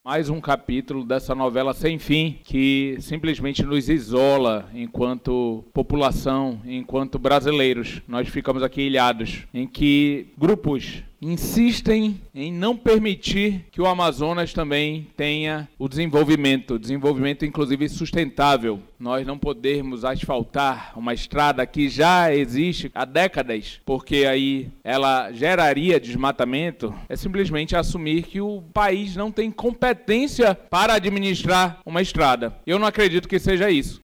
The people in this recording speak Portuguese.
Mais um capítulo dessa novela sem fim que simplesmente nos isola enquanto população, enquanto brasileiros. Nós ficamos aqui ilhados, em que grupos insistem em não permitir que o Amazonas também tenha o desenvolvimento inclusive sustentável. Nós não podemos asfaltar uma estrada que já existe há décadas, porque aí ela geraria desmatamento, é simplesmente assumir que o país não tem competência para administrar uma estrada. Eu não acredito que seja isso.